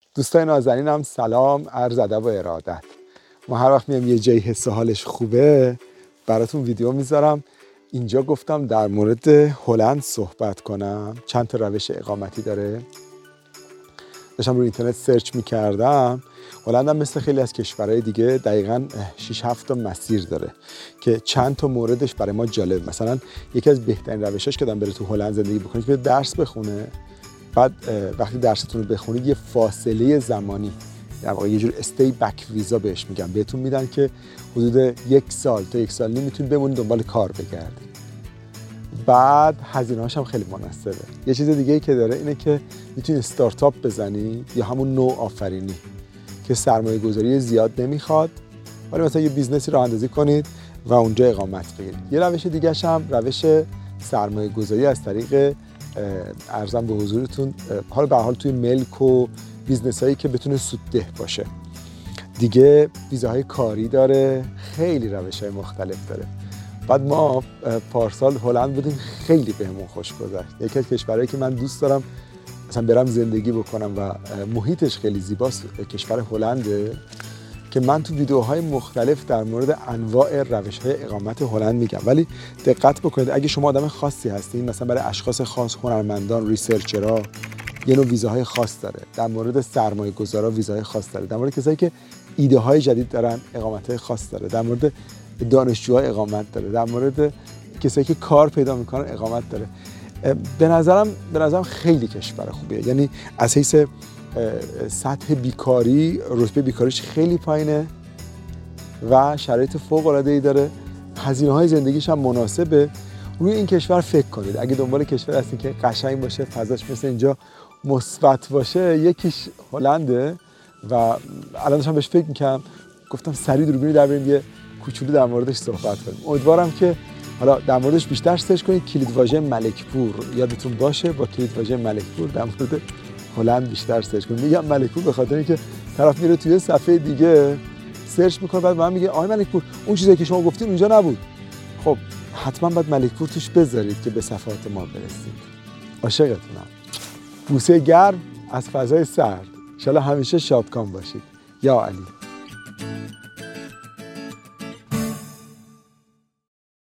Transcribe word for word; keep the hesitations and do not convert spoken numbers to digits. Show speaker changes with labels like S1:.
S1: دوستای نازنینم سلام، عرض ادب و ارادت. ما هر وقت میام یه جایی حس حالش خوبه براتون ویدیو میذارم. اینجا گفتم در مورد هلند صحبت کنم. چند تا روش اقامتی داره. داشتم روی اینترنت سرچ میکردم. هلند هم مثل خیلی از کشورهای دیگه دقیقاً شش هفت تا مسیر داره که چند تا موردش برای ما جالب. مثلا یکی از بهترین روشاش که آدم بره تو هلند زندگی بکنه که درس بخونه، بعد وقتی درستون رو بخونید یه فاصله زمانی، در واقع یه جور استی بک ویزا بهش میگن، بهتون میدن که حدود یک سال تا یک سال نیم میتونید بمونید دنبال کار بگردید. بعد هزینه‌هاش هم خیلی مناسبه. یه چیز دیگه ای که داره اینه که میتونید استارتاپ بزنی یا همون نوع آفرینی که سرمایه گذاری زیاد نمیخواد، ولی مثلا یه بیزنسی راه اندازی کنید و اونجا اقامت بگیرید. یه روش دیگه هم روش سرمایه گذاری از طریق ارزم به حضورتون حالا به حال توی ملک و بیزنس هایی که بتونه سودده باشه. دیگه ویزاهای کاری داره، خیلی روش های مختلف داره. بعد ما پارسال هلند بودیم، خیلی بهمون خوش گذشت. یکی از کشورهایی که من دوست دارم مثلا برم زندگی بکنم و محیطش خیلی زیباست کشور هلنده که من تو ویدیوهای مختلف در مورد انواع روش‌های اقامت هلند میگم. ولی دقت بکنید اگه شما آدم خاصی هستین، مثلا برای اشخاص خاص، هنرمندان، ریسرچرها یه نوع ویزاهای خاص داره. در مورد سرمایه‌گذارا ویزاهای خاص داره. در مورد کسایی که ایده های جدید دارن اقامت‌های خاص داره. در مورد دانشجوها اقامت داره. در مورد کسایی که کار پیدا میکنن اقامت داره. به نظرم به نظرم خیلی کشور خوبیه. یعنی از حیث سطح بیکاری، رتبه بیکاریش خیلی پایینه و شرایط فوق‌العاده‌ای داره. هزینه‌های زندگیش هم مناسبه. روی این کشور فکر کنید. اگه دنبال کشور هستین که قشنگ باشه، فضاش مثل اینجا مثبت باشه، یکیش هلنده و الان داشتم بهش فکر می‌کردم، گفتم سریع دوربینی در بریم یه کوچولو در موردش صحبت کنیم. امیدوارم که حالا در موردش بیشتر سرچ کنید. کلید واژه ملکپور یادتون باشه، با کلید واژه ملکپور در مورد هلند بیشتر سرچ کنید. میگم ملکپور به خاطر اینکه طرف میره توی صفحه دیگه سرچ میکنه، بعد من میگه آقای ملکپور اون چیزی که شما گفتین اونجا نبود. خب حتما باید ملکپور توش بذارید که به صفحات ما برسید. عاشقتونم. بوسه گرم از فضای سرد. ان شاءالله همیشه شادکام باشید. یا علی.